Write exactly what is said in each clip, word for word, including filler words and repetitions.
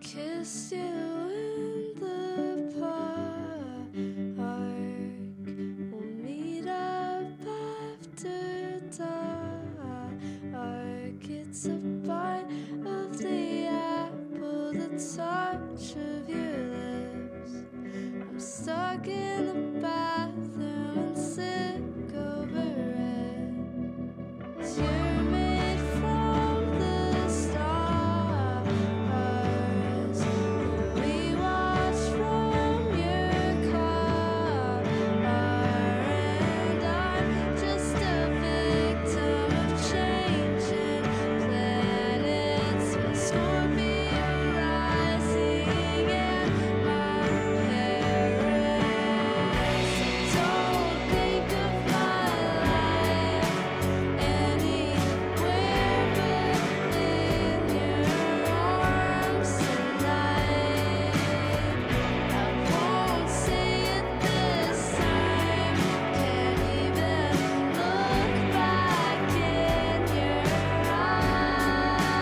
kissed you in the park. We'll meet up after dark. It's a bite of the apple, the touch of your lips. I'm stuck in the bathroom and sick over it. You're made from the stars. We watch from your car. And I'm just a victim of changing planets. With Scorpio rising in my parents. Don't think of my life anywhere but in your arms tonight. I won't say it this time. Can't even look back in your eyes.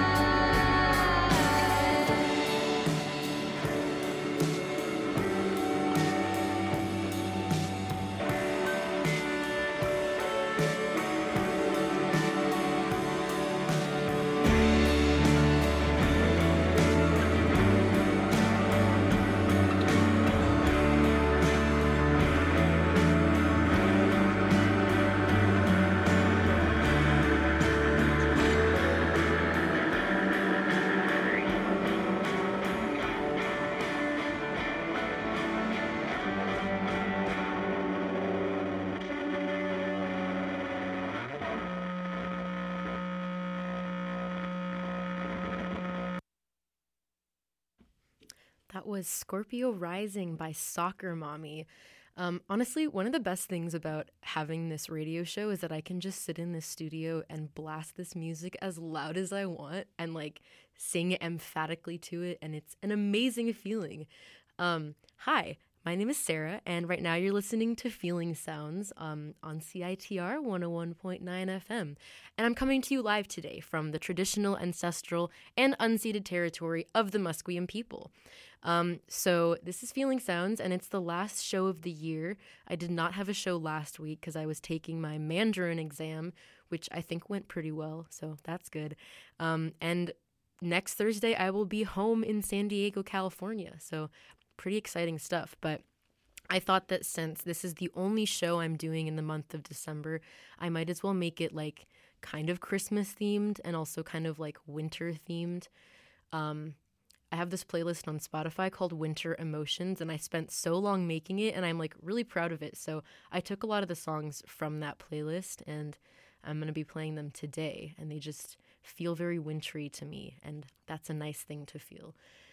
That was Scorpio Rising by Soccer Mommy. Um, honestly, one of the best things about having this radio show is that I can just sit in this studio and blast this music as loud as I want and like sing emphatically to it, and it's an amazing feeling. Um, hi, my name is Sarah, and right now you're listening to Feeling Sounds um, on C I T R one oh one point nine F M, and I'm coming to you live today from the traditional, ancestral, and unceded territory of the Musqueam people. Um, so this is Feeling Sounds, and it's the last show of the year. I did not have a show last week because I was taking my Mandarin exam, which I think went pretty well, so that's good. Um, and next Thursday, I will be home in San Diego, California, so pretty exciting stuff. But I thought that since this is the only show I'm doing in the month of December, I might as well make it like kind of Christmas themed and also kind of like winter themed. Um, I have this playlist on Spotify called Winter Emotions, and I spent so long making it, and I'm like really proud of it. So I took a lot of the songs from that playlist, and I'm going to be playing them today, and they just feel very wintry to me, and that's a nice thing to feel.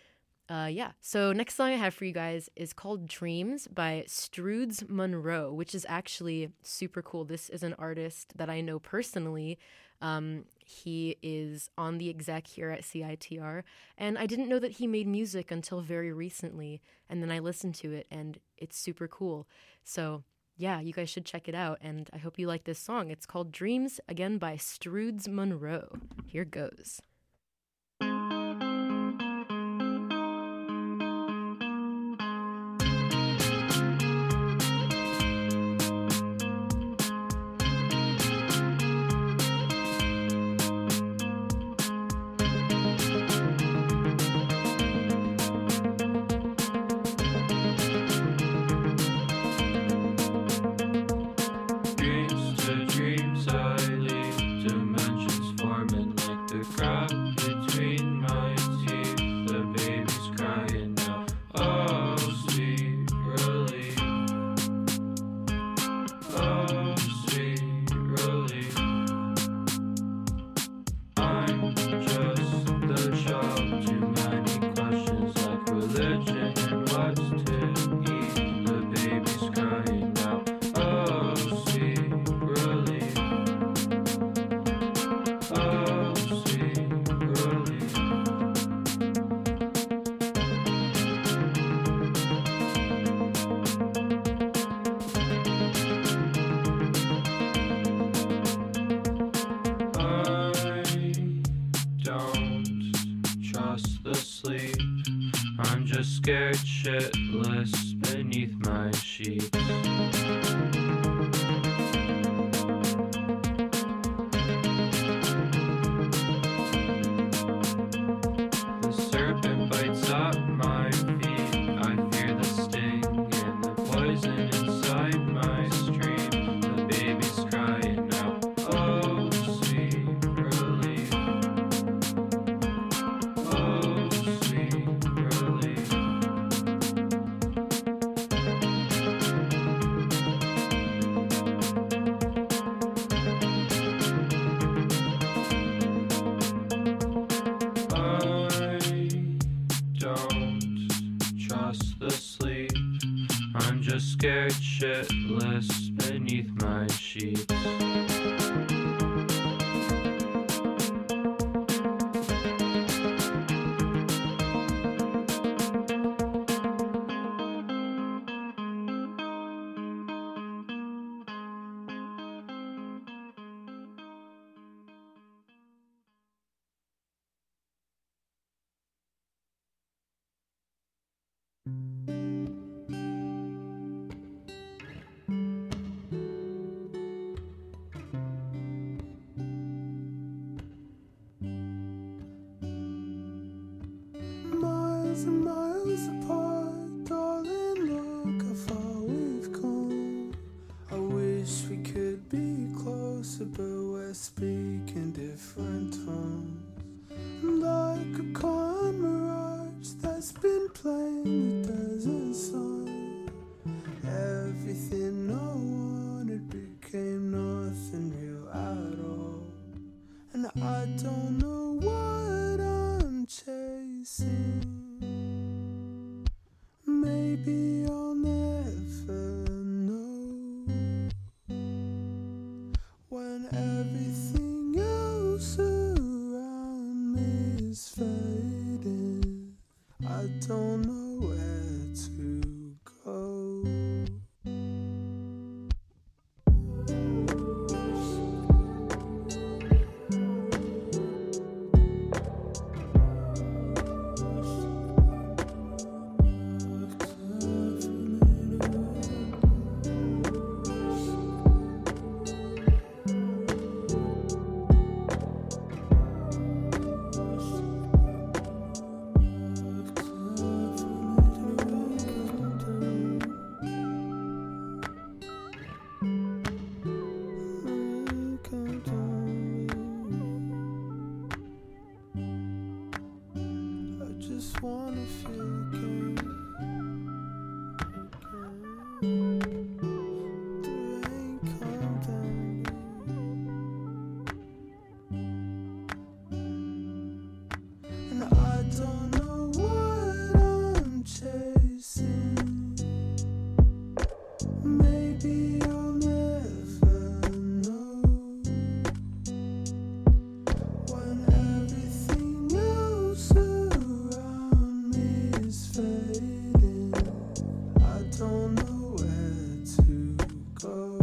Uh, yeah, so next song I have for you guys is called Dreams by Strudes Monroe, which is actually super cool. This is an artist that I know personally. Um, he is on the exec here at C I T R, and I didn't know that he made music until very recently, and then I listened to it, and it's super cool. So yeah, you guys should check it out, and I hope you like this song. It's called Dreams, again by Strudes Monroe. Here goes. Dreams to dreams I leave, dimensions forming like the gravity. just scared shitless beneath my sheets. The serpent bites up my feet. I fear the sting and the poison inside my stream. The baby's crying out, oh sweet relief. Oh sweet relief. I don't trust the sleep. I'm just scared shitless beneath my sheets. Miles and miles apart, darling, look how far we've come. I wish we could be closer, but we're speaking different tongues. Like a calm mirage that's been playing the desert sun. Everything I wanted became nothing real at all. And I don't know what I'm chasing. Maybe I'll never know. When everything else around me is fading, I don't know where to go. I just wanna feel again, again. The rain come down, and I don't know what I'm chasing. Maybe I'll never know. When everything else around me is fading, I don't know where to go.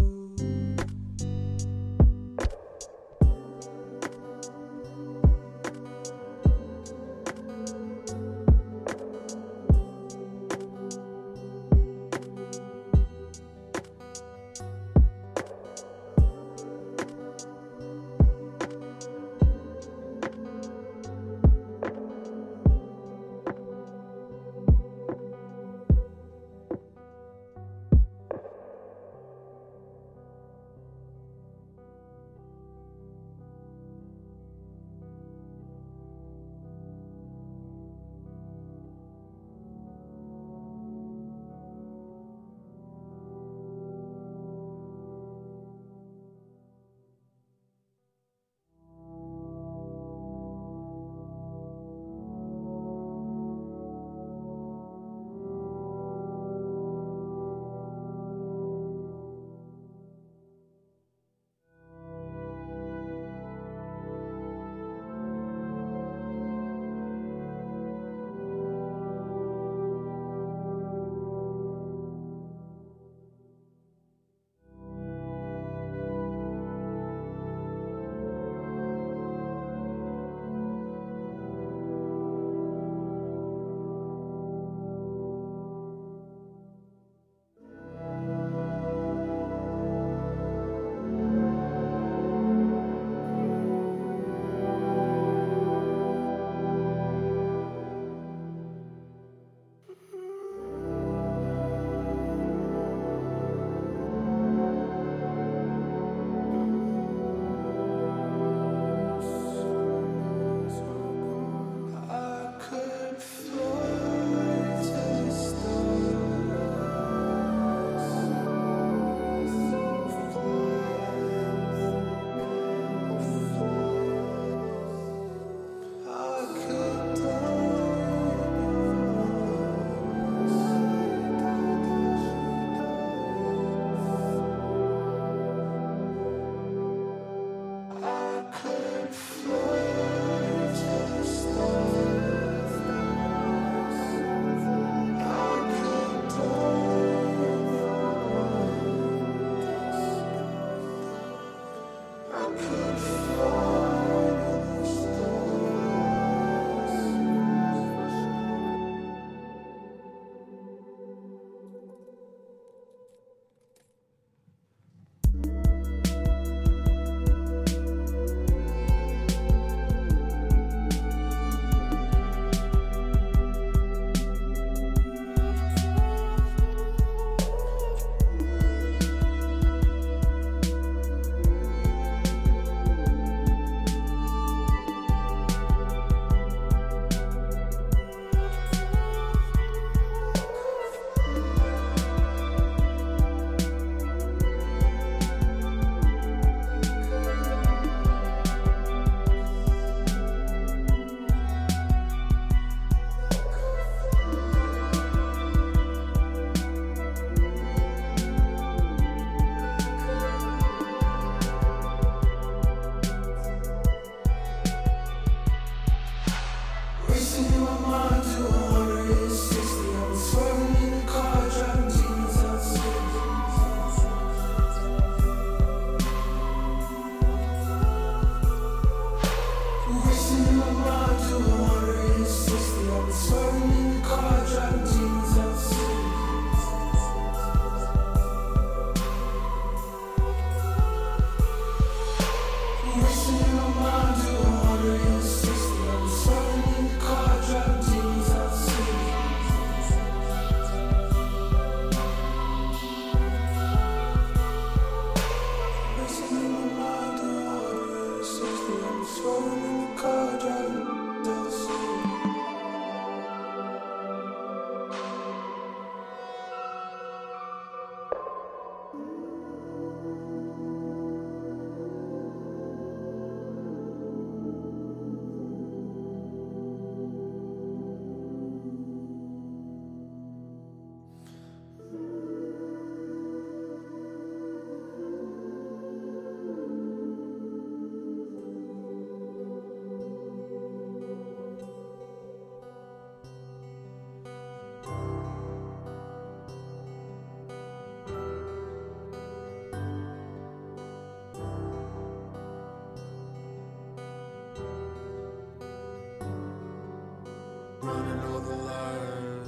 Running all the lights.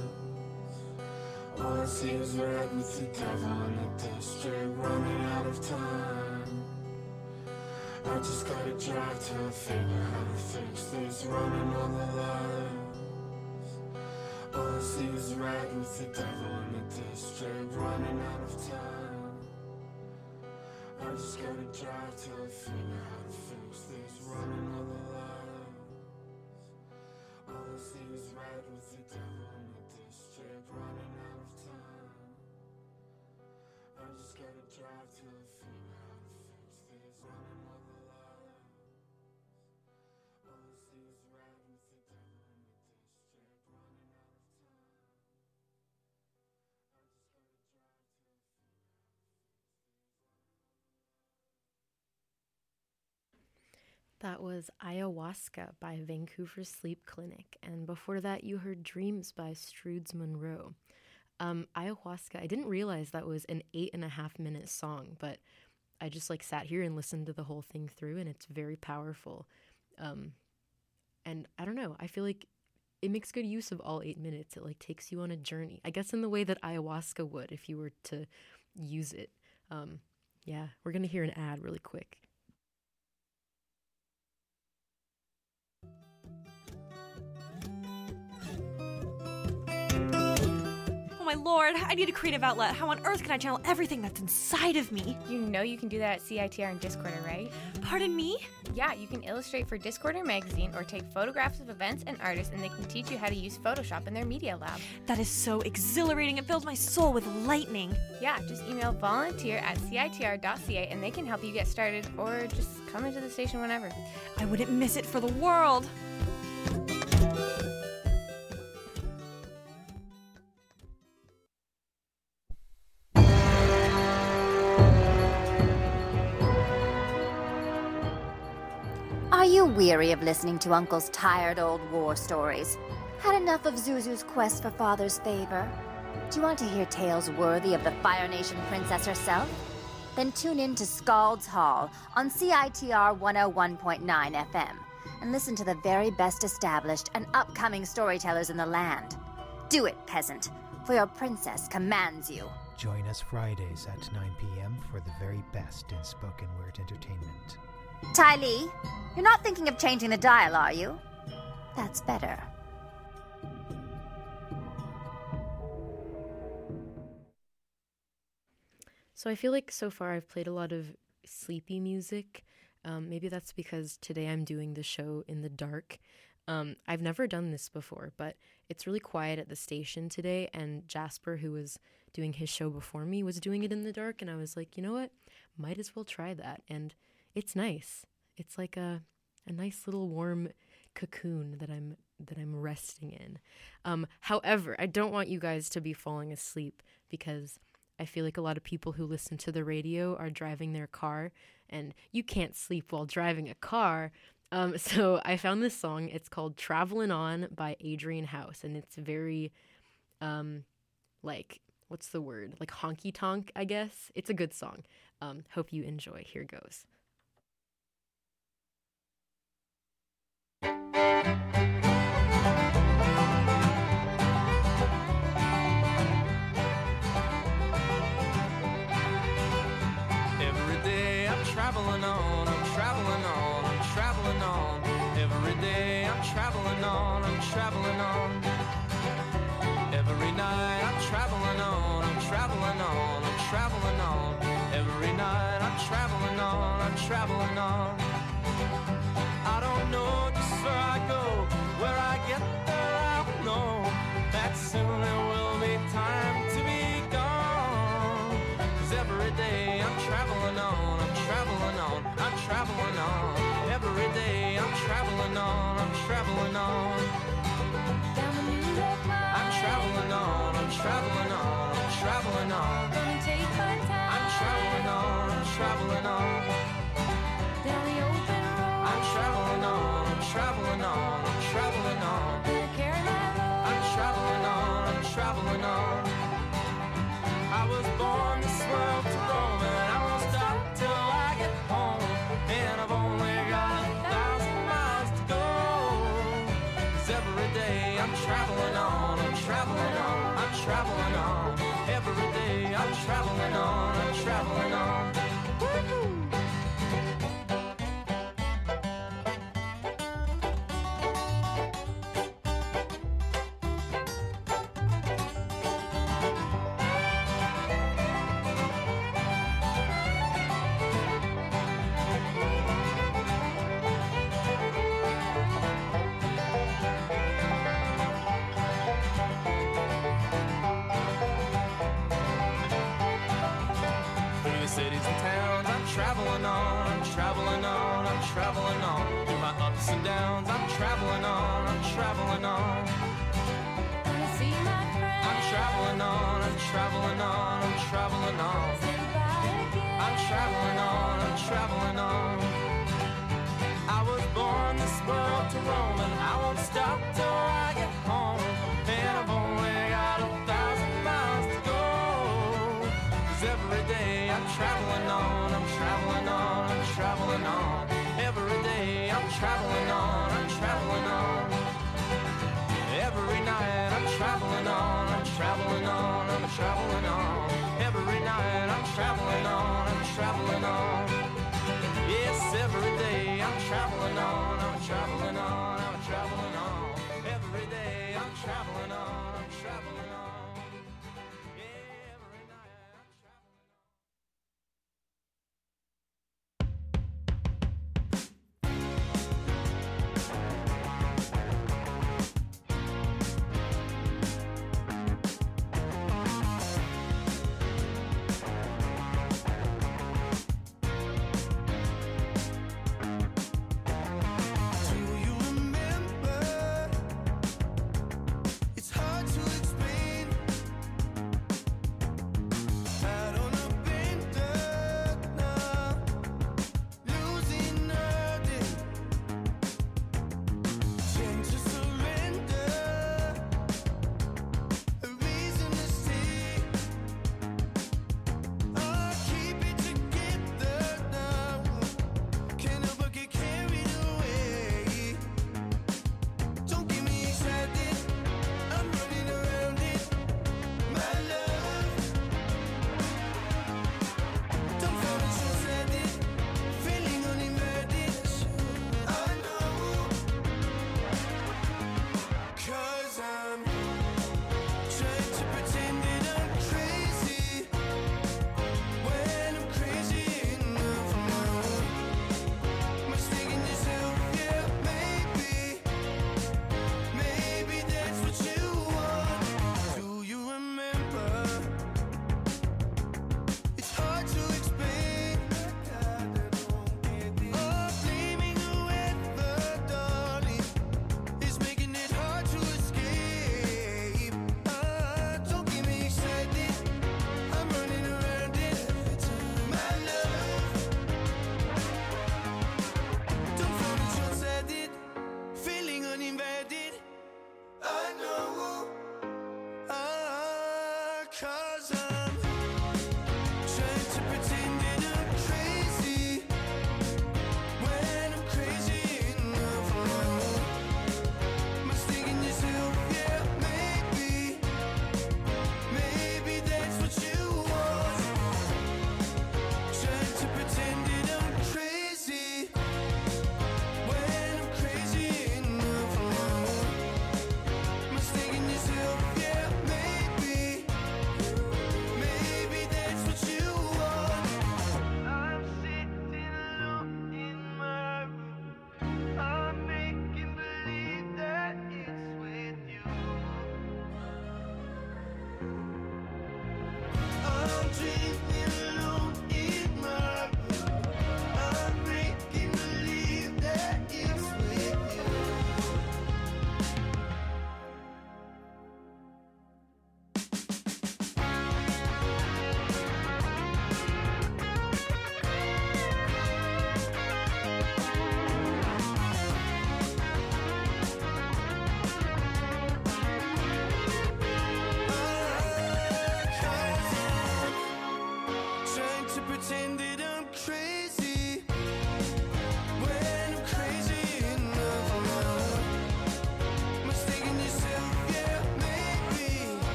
All I see is red with the devil in the district. Running out of time. I just gotta drive till I figure how to fix this. Running all the lights. All I see is red with the devil in the district. Running out of time. I just gotta drive till I figure how to fix this. Running all the lights. All I see is red with the devil in the district. Running out of time. I just gotta drive till I figure how to fix this. Running all the lights. All I see is red with the devil in the district. Running out of time. I just gotta drive till I figure how to fix this. That was Ayahuasca by Vancouver Sleep Clinic. And before that, you heard Dreams by Strudes Monroe. Um, Ayahuasca, I didn't realize that was an eight and a half minute song, but I just like sat here and listened to the whole thing through, and it's very powerful. Um, and I don't know, I feel like it makes good use of all eight minutes. It like takes you on a journey, I guess in the way that ayahuasca would if you were to use it. Um, yeah, we're going to hear an ad really quick. Oh my lord, I need a creative outlet. How on earth can I channel everything that's inside of me? You know you can do that at C I T R and Discorder, right? Pardon me? Yeah, you can illustrate for Discorder magazine or take photographs of events and artists, and they can teach you how to use Photoshop in their media lab. That is so exhilarating. It fills my soul with lightning. Yeah, just email volunteer at C I T R dot C A and they can help you get started, or just come into the station whenever. I wouldn't miss it for the world. Are you weary weary of listening to Uncle's tired old war stories? Had enough of Zuzu's quest for father's favor? Do you want to hear tales worthy of the Fire Nation princess herself? Then tune in to Scald's Hall on C I T R one oh one point nine F M and listen to the very best established and upcoming storytellers in the land. Do it, peasant, for your princess commands you. Join us Fridays at nine p.m. for the very best in spoken word entertainment. Ty Lee, you're not thinking of changing the dial, are you? That's better. So I feel like so far I've played a lot of sleepy music. Um, maybe that's because today I'm doing the show in the dark. Um, I've never done this before, but it's really quiet at the station today, and Jasper, who was doing his show before me, was doing it in the dark, and I was like, you know what? Might as well try that. And it's nice. It's like a a nice little warm cocoon that I'm that I'm resting in. Um, however, I don't want you guys to be falling asleep, because I feel like a lot of people who listen to the radio are driving their car, and you can't sleep while driving a car. Um, so I found this song. It's called Travelin' On by Adrian House, and it's very, um, like, what's the word? Like honky-tonk, I guess. It's a good song. Um, hope you enjoy. Here goes. Every day I'm traveling on, I'm traveling on, I'm traveling on. Every day I'm traveling on, I'm traveling on. Every night I'm traveling on, I'm traveling on, I'm traveling on. Every night I'm traveling on, I'm traveling on. I don't know just where I go, where I get there I don't know. That soon it will be time to be gone. 'Cause every day I'm traveling on, I'm traveling on, I'm traveling on. Every day I'm traveling on, I'm traveling on. I'm traveling on, I'm traveling on, I'm traveling on. I'm traveling on, I'm traveling on. I'm traveling on, I'm traveling on, I'm traveling on. I'm traveling on, I'm traveling on. I was born this world to roam, and I won't stop till I get home. And I've only got a thousand miles to go. 'Cause every day I'm traveling on, I'm traveling on, I'm traveling on. Every day I'm traveling on, I'm traveling on. Woo-hoo. Cities and towns, I'm traveling on, I'm traveling on, I'm traveling on. Through my ups and downs, I'm traveling on, I'm traveling on. I'm traveling on, I'm traveling on, I'm traveling on. I'm traveling on, I'm traveling on. I was born this world to roam, and I won't stop till I get home. And I've only got a thousand miles to go. 'Cause every day I'm traveling on, I'm traveling on, I'm traveling on. Every day I'm traveling on, I'm traveling on. Every night I'm traveling on, I'm traveling on, I'm traveling on. Every night I'm traveling on, I'm traveling on. Yes, every day I'm traveling on, I'm traveling on, I'm traveling on. Every day I'm traveling on, I'm traveling on. Yeah, every night I'm traveling on.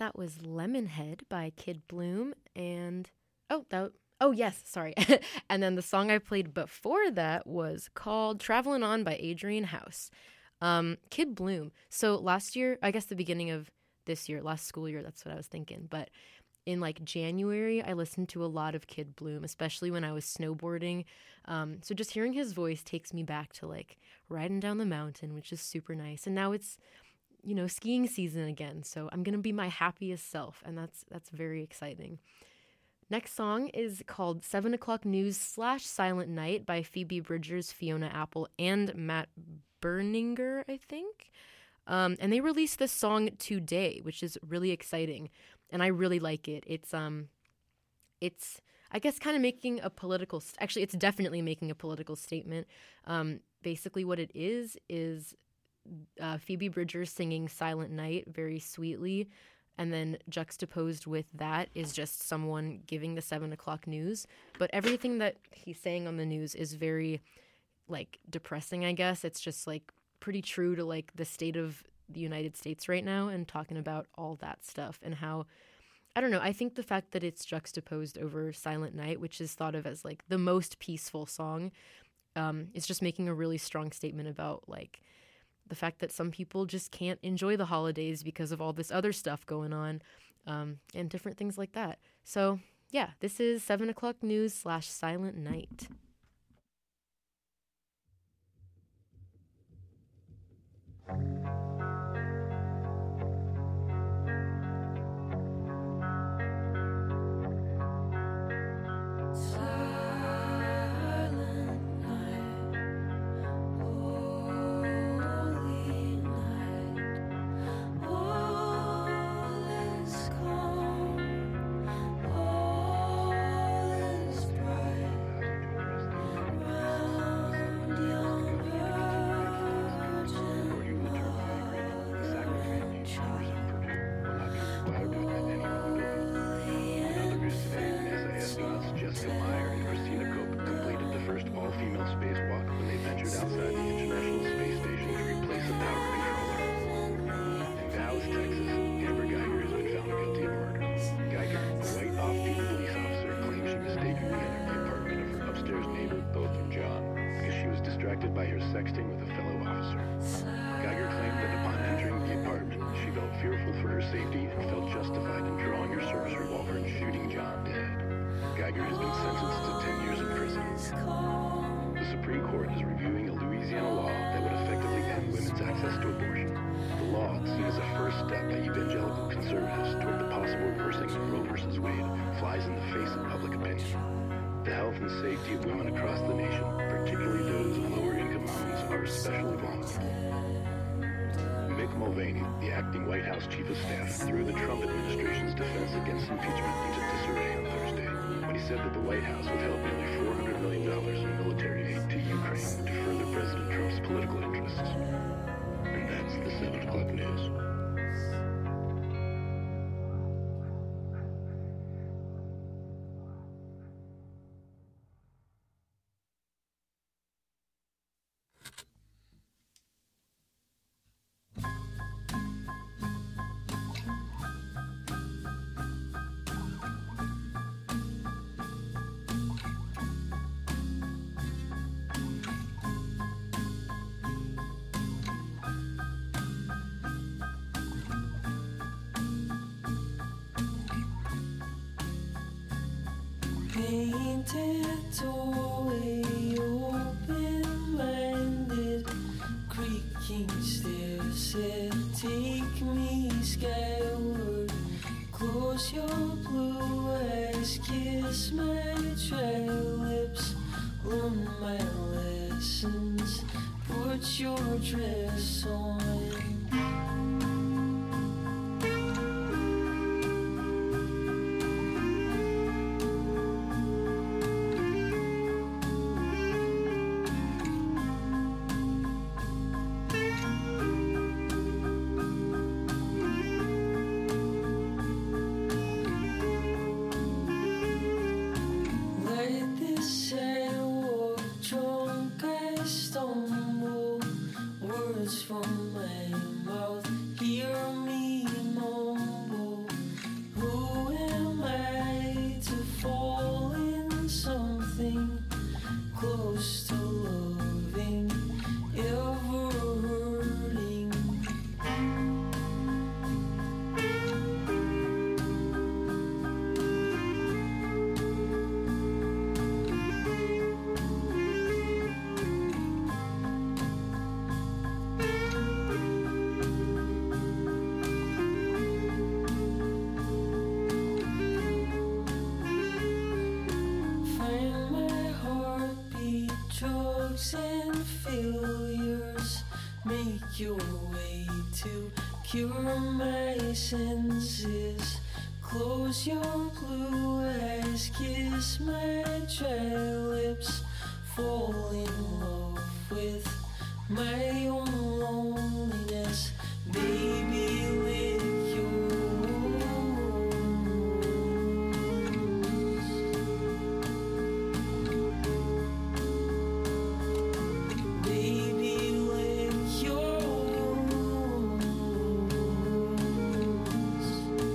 that was Lemonhead by Kid Bloom. And, oh, that, oh yes, sorry. And then the song I played before that was called Travelin' On by Adrian House. Um, Kid Bloom. So last year, I guess the beginning of this year, last school year, that's what I was thinking. But in like January, I listened to a lot of Kid Bloom, especially when I was snowboarding. Um, so just hearing his voice takes me back to like riding down the mountain, which is super nice. And now it's, you know, skiing season again. So I'm going to be my happiest self. And that's, that's very exciting. Next song is called Seven O'Clock News slash Silent Night by Phoebe Bridgers, Fiona Apple, and Matt Berninger, I think. Um, and they released this song today, which is really exciting. And I really like it. It's, um, it's, I guess, kind of making a political, st- actually, it's definitely making a political statement. Um, basically what it is, is uh, Phoebe Bridgers singing Silent Night very sweetly. And then juxtaposed with that is just someone giving the seven o'clock news. But everything that he's saying on the news is very, like, depressing, I guess. It's just, like, pretty true to, like, the state of the United States right now and talking about all that stuff and how, I don't know, I think the fact that it's juxtaposed over Silent Night, which is thought of as like the most peaceful song, um, is just making a really strong statement about like the fact that some people just can't enjoy the holidays because of all this other stuff going on, um, and different things like that. So yeah, this is seven o'clock news slash Silent Night. By her sexting with a fellow officer. Geiger claimed that upon entering the apartment, she felt fearful for her safety and felt justified in drawing her service revolver and shooting John dead. Geiger has been sentenced to ten years in prison. The Supreme Court is reviewing a Louisiana law that would effectively end women's access to abortion. The law, seen as a first step by evangelical conservatives toward the possible reversing of Roe versus Wade, flies in the face of public opinion. The health and safety of women across the nation, particularly those in lower-income homes, are especially vulnerable. Mick Mulvaney, the acting White House chief of staff, threw the Trump administration's defense against impeachment into disarray on Thursday when he said that the White House withheld nearly four hundred million dollars in military aid to Ukraine to further President Trump's political interests. And that's the seven o'clock news. Painted doorway, open-minded, creaking stairs said, take me skyward. Close your blue eyes, kiss my dry lips, learn my lessons, put your dress on. From my your way to cure my senses. Close your blue eyes, kiss my dry lips. Fall in love with my own loneliness. Baby, lick your wounds. Baby, lick your wounds.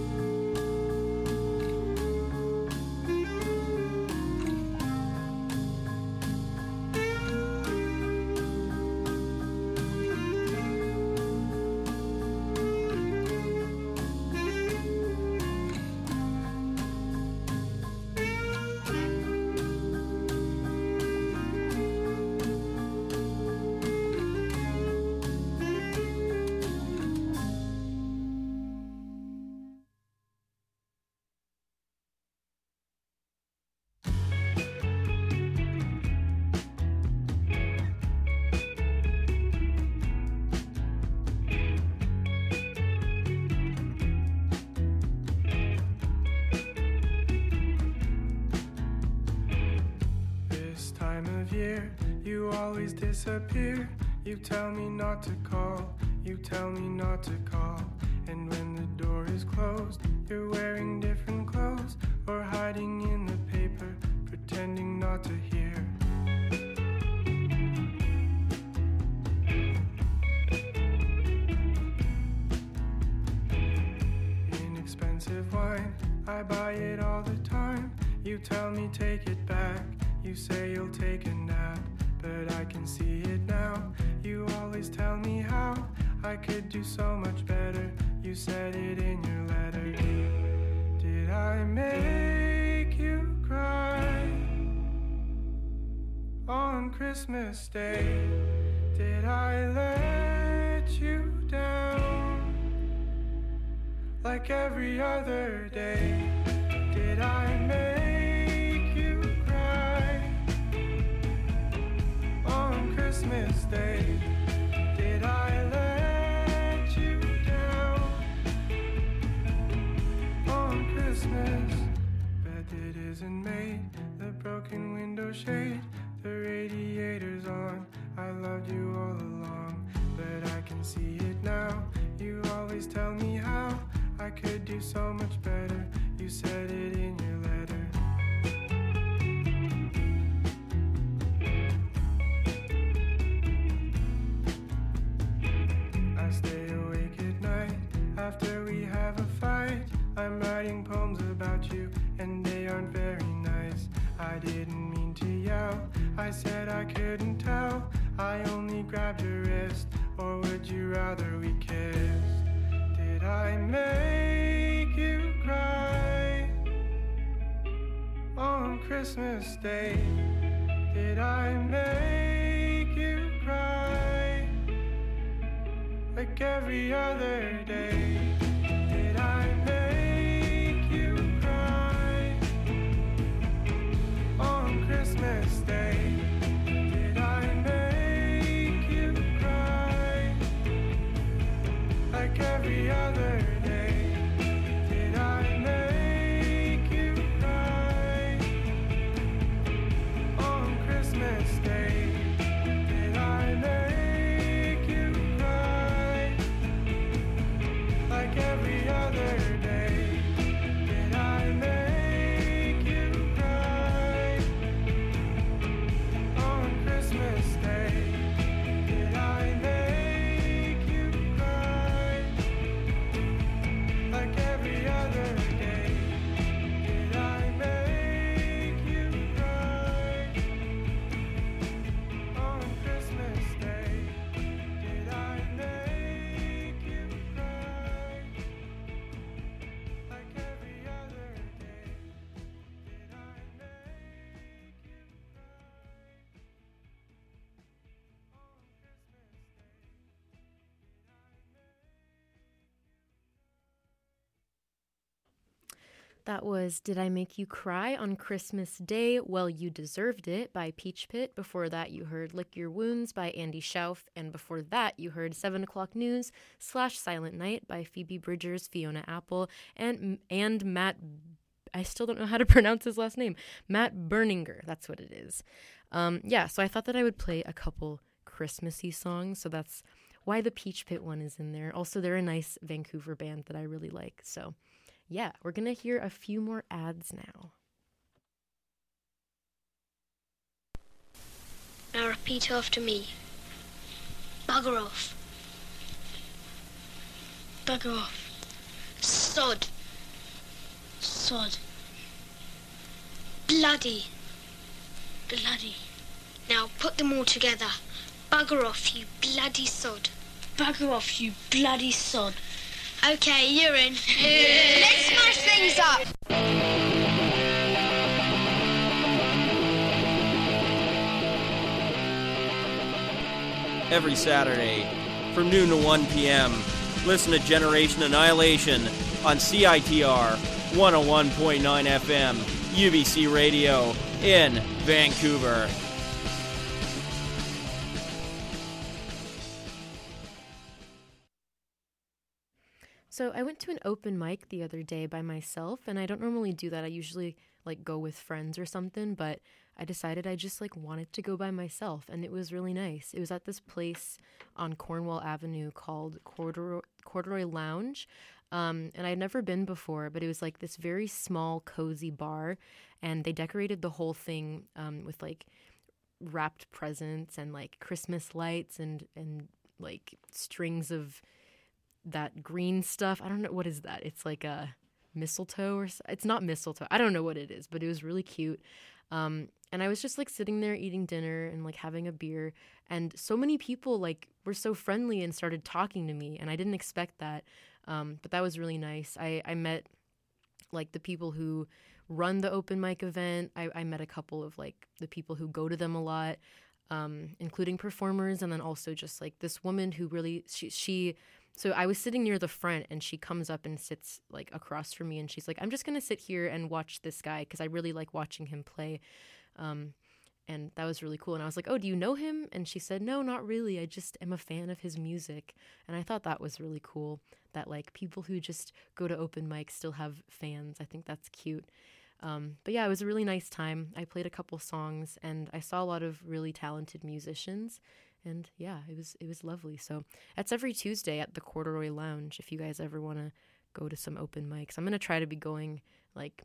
This time of year, you always disappear. You tell me not to call, you tell me not to call. And when the door is closed, you're wearing different clothes or hiding in the paper, pretending not to hear. Inexpensive wine, I buy it all the time. You tell me take it back, you say you'll take a nap, but I can see it now. You always tell me how I could do so much better. You said it in your letter. Did I make you cry on Christmas Day? Did I let you down like every other day? Did I make you cry on Christmas Day? Did I let you down on Christmas? Bed that isn't made, the broken window shade, the radiator's on. I loved you all along, but I can see it now. You always tell me how I could do so much better. You said it in your letter. I stay awake at night after we have a fight. I'm writing poems about you and they aren't very nice. I didn't mean to yell, I said I couldn't tell. I only grabbed your wrist, or would you rather we kissed? Did I make you cry on Christmas Day? Did I make you cry like every other day? Did I make you cry on Christmas Day? Did I make you cry like every other day? Did I make you cry on Christmas Day? Did I make you cry like every That was Did I Make You Cry on Christmas Day? Well, You Deserved It by Peach Pit. Before that, you heard Lick Your Wounds by Andy Schauf. And before that, you heard seven o'clock News slash Silent Night by Phoebe Bridgers, Fiona Apple, and and Matt, I still don't know how to pronounce his last name, Matt Berninger. That's what it is. Um, yeah, so I thought that I would play a couple Christmassy songs. So that's why the Peach Pit one is in there. Also, they're a nice Vancouver band that I really like. So yeah, we're going to hear a few more ads now. Now repeat after me. Bugger off. Bugger off. Sod. Sod. Bloody. Bloody. Now put them all together. Bugger off, you bloody sod. Bugger off, you bloody sod. Okay, you're in. Let's smash things up. Every Saturday from noon to one p.m. Listen to Generation Annihilation on C I T R one oh one point nine F M, U B C Radio in Vancouver. So I went to an open mic the other day by myself, and I don't normally do that. I usually like go with friends or something, but I decided I just like wanted to go by myself, and it was really nice. It was at this place on Cornwall Avenue called Corduroy, Corduroy Lounge, um, and I'd never been before, but it was like this very small, cozy bar, and they decorated the whole thing um, with like wrapped presents and like Christmas lights and and like strings of that green stuff. I don't know, what is that? It's like a mistletoe or s- it's not mistletoe. I don't know what it is, but it was really cute. Um, and I was just like sitting there eating dinner and like having a beer, and so many people like were so friendly and started talking to me, and I didn't expect that. Um, but that was really nice. I, I met like the people who run the open mic event. I, I met a couple of like the people who go to them a lot, um, including performers, and then also just like this woman who really, she, she So I was sitting near the front, and she comes up and sits like across from me, and she's like, I'm just going to sit here and watch this guy because I really like watching him play. Um, and that was really cool. And I was like, oh, do you know him? And she said, no, not really. I just am a fan of his music. And I thought that was really cool that like people who just go to open mics still have fans. I think that's cute. Um, but yeah, it was a really nice time. I played a couple songs, and I saw a lot of really talented musicians. And yeah, it was it was lovely. So that's every Tuesday at the Corduroy Lounge if you guys ever want to go to some open mics. I'm going to try to be going, like,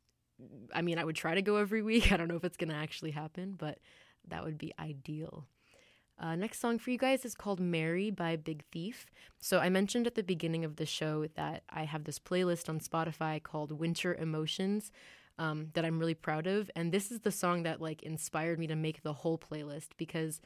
I mean, I would try to go every week. I don't know if it's going to actually happen, but that would be ideal. Uh, next song for you guys is called Mary by Big Thief. So I mentioned at the beginning of the show that I have this playlist on Spotify called Winter Emotions um, that I'm really proud of. And this is the song that, like, inspired me to make the whole playlist because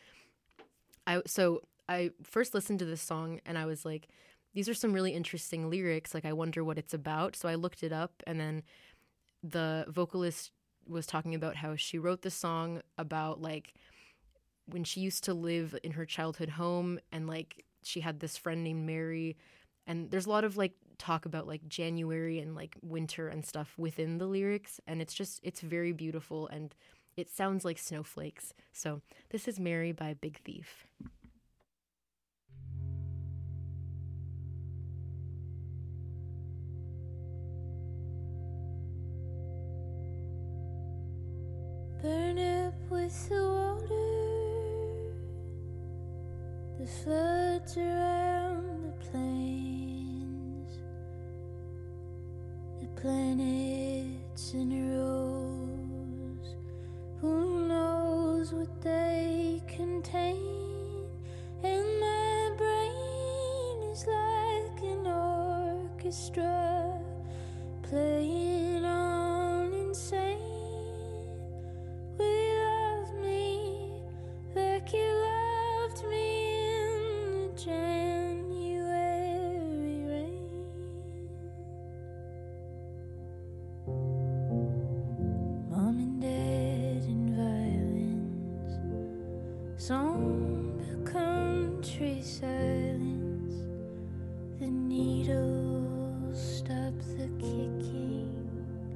I so I first listened to this song and I was like, these are some really interesting lyrics. Like, I wonder what it's about. So I looked it up, and then the vocalist was talking about how she wrote the song about, like, when she used to live in her childhood home, and, like, she had this friend named Mary. And there's a lot of, like, talk about, like, January and, like, winter and stuff within the lyrics. And it's just, it's very beautiful, and it sounds like snowflakes. So this is Mary by Big Thief. Burn up with the water, the floods around the plains, the planets in rows. Who knows what they contain? And my brain is like an orchestra playing on insane. Will you love me like you loved me in the January rain? Mom and Dad and violins, somber country silence. The needles stop the kicking.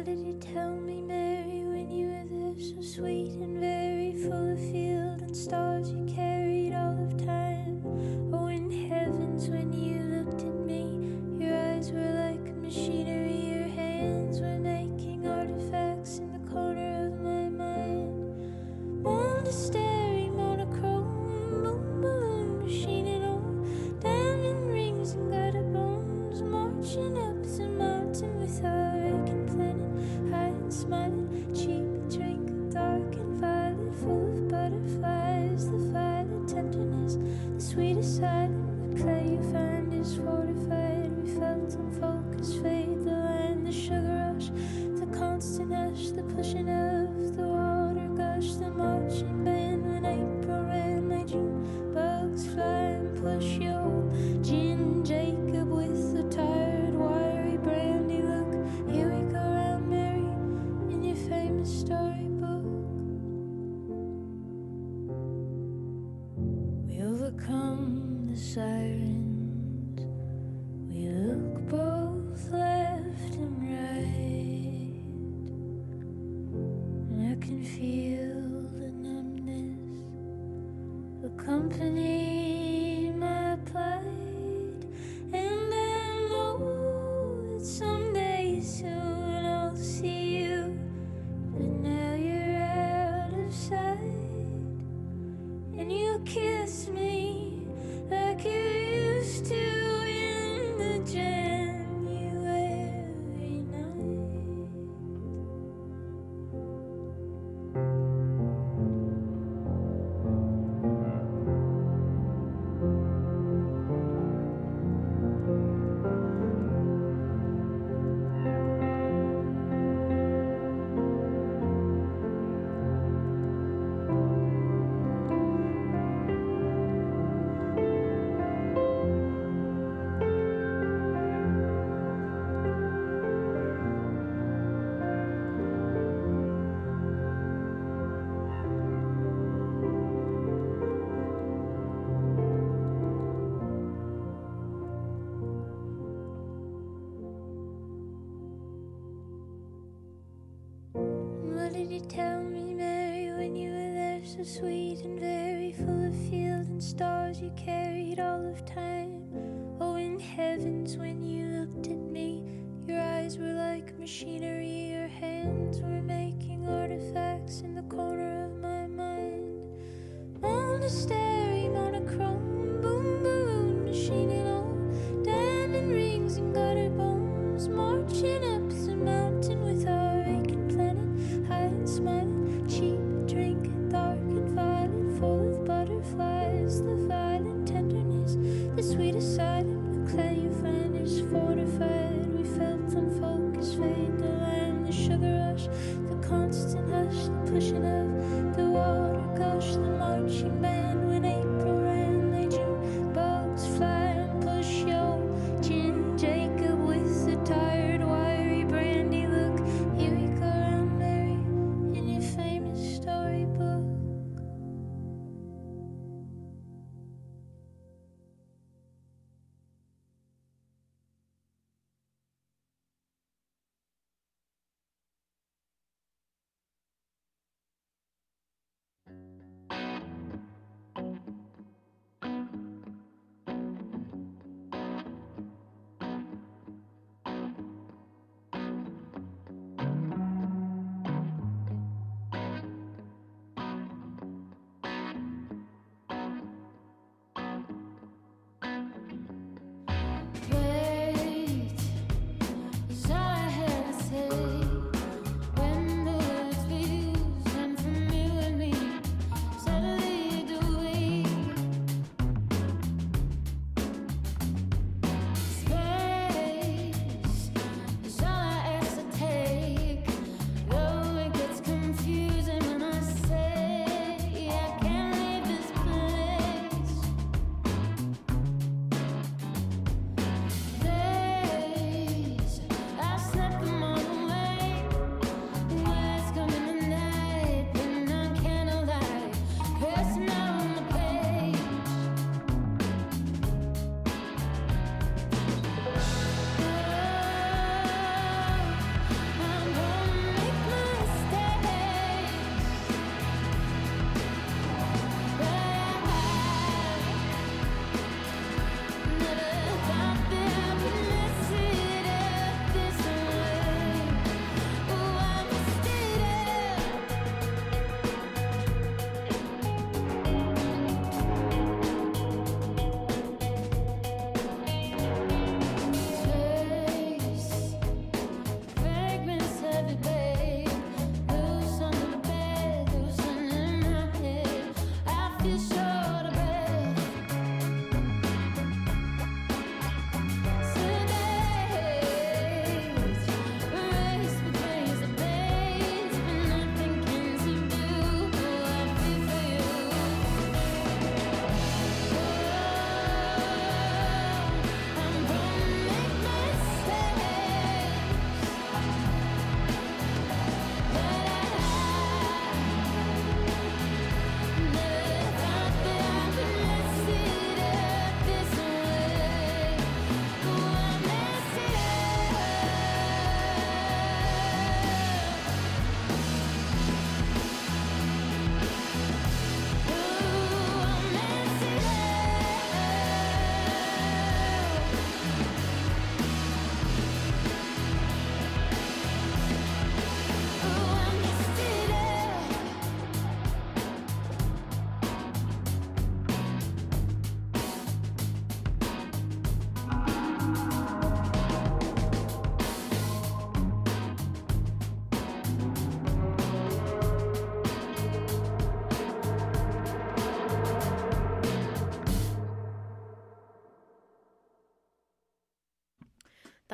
What did you tell me, Mary, when you were there, so sweet and very full of field and stars you carried all of time? Oh, in heavens, when you looked at me, your eyes were like machinery, your hands were making artifacts in the corner of my mind. Monastery, monochrome, boom, balloon, machine and all, diamond rings and glitter bones, marching up the mountain with our aching planet, high and smiling, cheap drink, dark and violet, full of butterflies, the violet tenderness, the sweetest silent, the clay you find is fortified. We felt unfocused fade, the line, the sugar rush, the constant hush, the pushing of the water gush, the marching band when April ran, my June bugs fly and push your gin Jacob with the tired, wiry brandy look. Here we go round, Mary, in your famous storybook. We overcome the sirens, we look both left and right, and I can feel the numbness accompany my plight, and I know that someday soon I'll see you, but now you're out of sight, and you kiss me like you used to in the January night. What did you tell me, Mary, when you were there, so sweet and very full of field and stars you carried all of time? Oh, in heavens, when you looked at me, your eyes were like machinery, your hands were making artifacts in the corner of my mind. Monastery, monochrome, boom, balloon, machine and all, diamond rings and gutter bones, marching up the mountain with our aching planet, high and smiling, cheap drink, dark and violet, full of butterflies, the violent tenderness, the sweetest silent, the clay you find is fortified. We felt unfocused fade, the line, the sugar rush, the constant hush, the pushing of the water gush, the marching band when April ran, they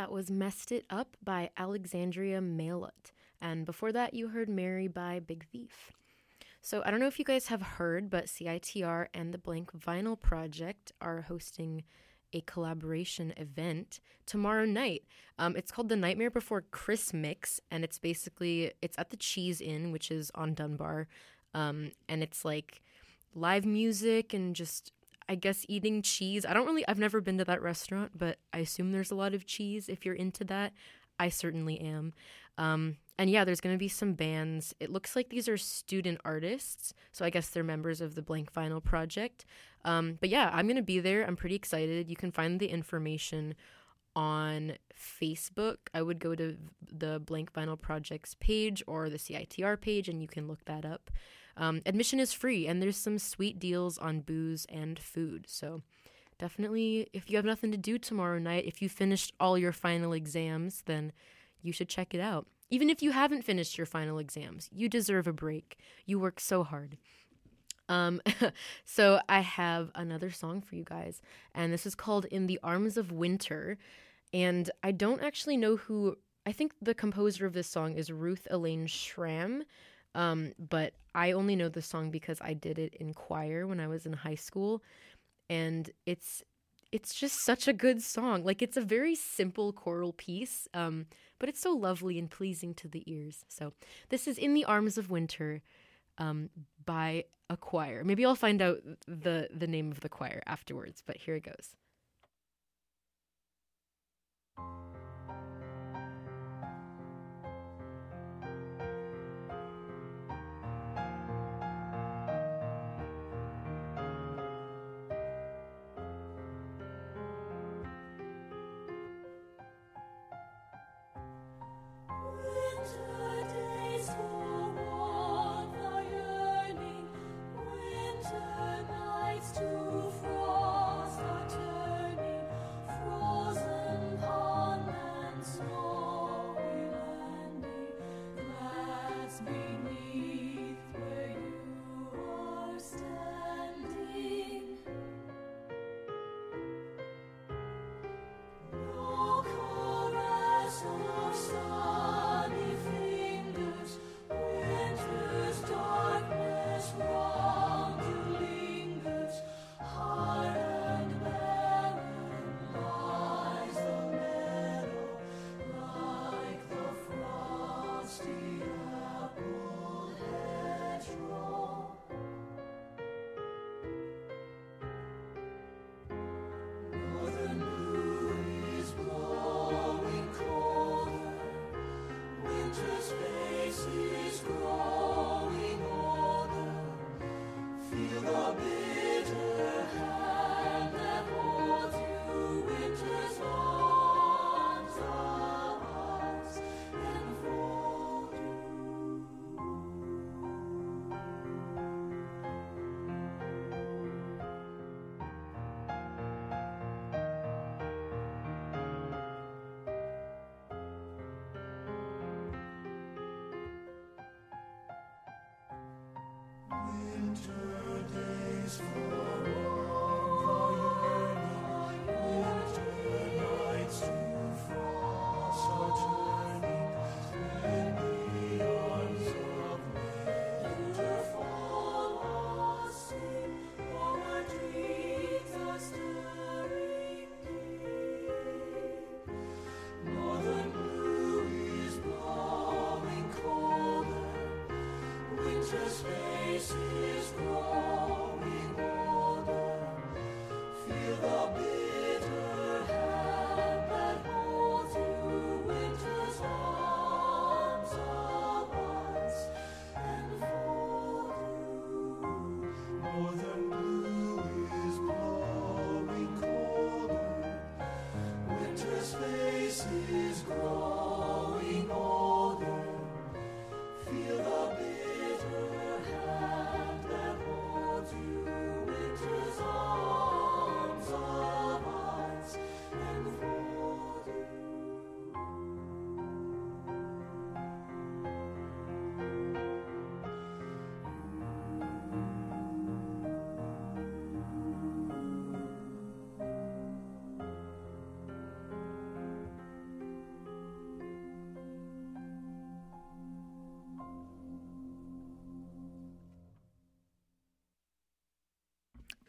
that was Messed It Up by Alexandria Mailot. And before that, you heard Mary by Big Thief. So I don't know if you guys have heard, but C I T R and the Blank Vinyl Project are hosting a collaboration event tomorrow night. Um, it's called the Nightmare Before Christmas, and it's basically, it's at the Cheese Inn, which is on Dunbar. Um, and it's like live music and just, I guess, eating cheese. I don't really, I've never been to that restaurant, but I assume there's a lot of cheese if you're into that. I certainly am. Um, and yeah, there's going to be some bands. It looks like these are student artists, so I guess they're members of the Blank Vinyl Project. Um, but yeah, I'm going to be there. I'm pretty excited. You can find the information on Facebook. I would go to the Blank Vinyl Project's page or the C I T R page, and you can look that up. Um, admission is free, and there's some sweet deals on booze and food. So definitely, if you have nothing to do tomorrow night, if you finished all your final exams, then you should check it out. Even if you haven't finished your final exams, you deserve a break. You work so hard. Um, so I have another song for you guys, and this is called In the Arms of Winter. And I don't actually know who, I think the composer of this song is Ruth Elaine Schramm, um, but I only know the song because I did it in choir when I was in high school, and it's it's just such a good song. Like, it's a very simple choral piece, um, but it's so lovely and pleasing to the ears. So this is In the Arms of Winter um, by a choir. Maybe I'll find out the, the name of the choir afterwards, but here it goes. Winter nights to frost are turned.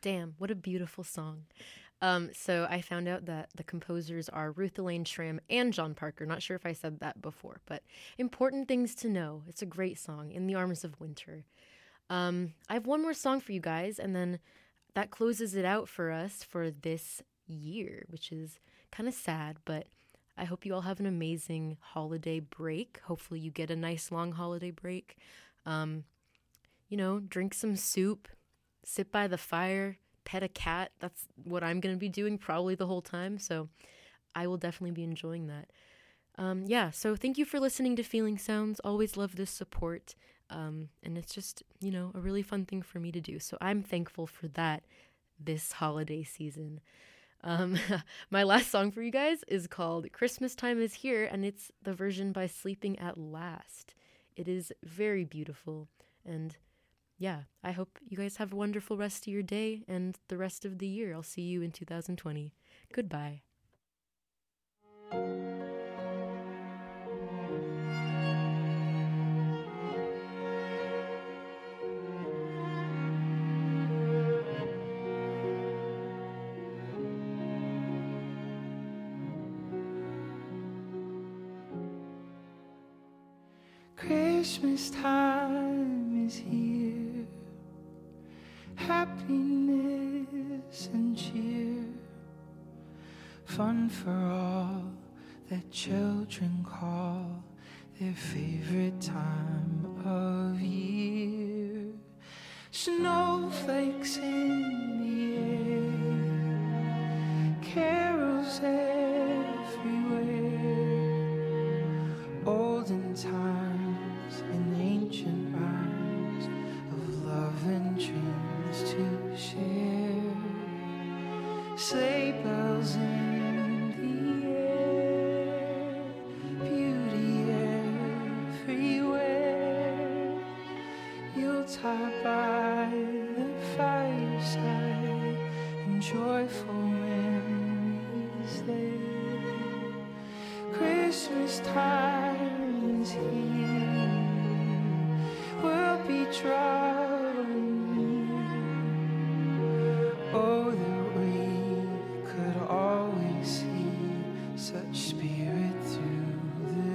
Damn, what a beautiful song. Um, so I found out that the composers are Ruth Elaine Schramm and John Parker. Not sure if I said that before, but important things to know. It's a great song, In the Arms of Winter. Um, I have one more song for you guys, and then that closes it out for us for this year, which is kind of sad, but I hope you all have an amazing holiday break. Hopefully you get a nice long holiday break. Um, you know, drink some soup, sit by the fire, pet a cat. That's what I'm going to be doing probably the whole time, so I will definitely be enjoying that. Um, yeah, so thank you for listening to Feeling Sounds. Always love this support, um, and it's just, you know, a really fun thing for me to do, so I'm thankful for that this holiday season. Um, my last song for you guys is called Christmas Time Is Here, and it's the version by Sleeping at Last. It is very beautiful, and yeah, I hope you guys have a wonderful rest of your day and the rest of the year. I'll see you in two thousand twenty. Goodbye. Christmas time is here, happiness and cheer, fun for all that children call their favorite time of year. Snowflakes in the air, carols everywhere, olden times and ancient rhymes of love and dreams to share. Sleigh bells in the air, beauty everywhere. Yuletide by the fireside and joyful memories there. Christmas time is here, we'll be drawing near. Oh, that we could always see such spirit through the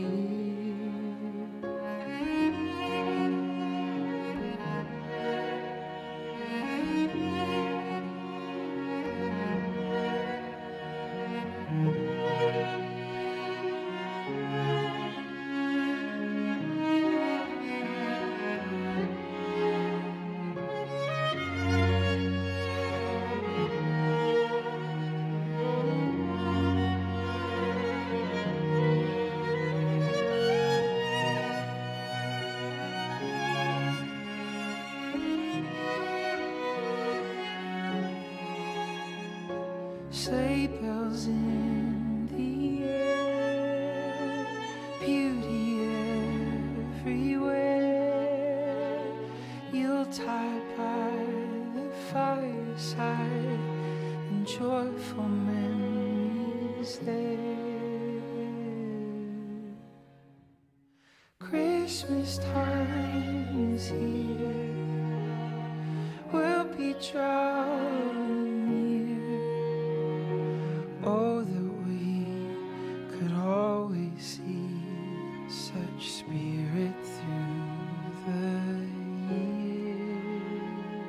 sleigh bells in the air, beauty everywhere. Yuletide by the fireside and joyful memories there. Christmas time is here, we'll be drawing near. Oh, that we could always see such spirit through the year.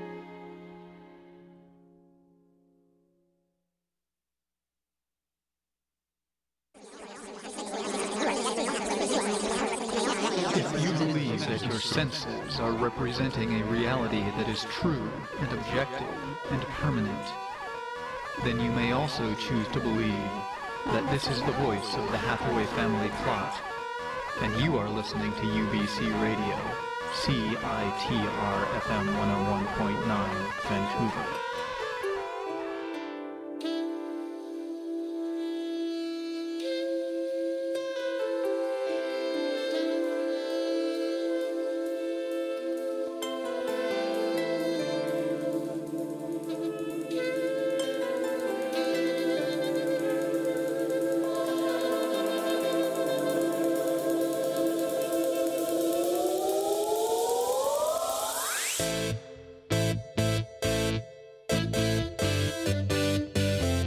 If you believe that your senses are representing a reality that is true and objective and permanent, then you may also choose to believe that this is the voice of the Hathaway family plot, and you are listening to U B C Radio, C I T R F M one oh one point nine, Vancouver.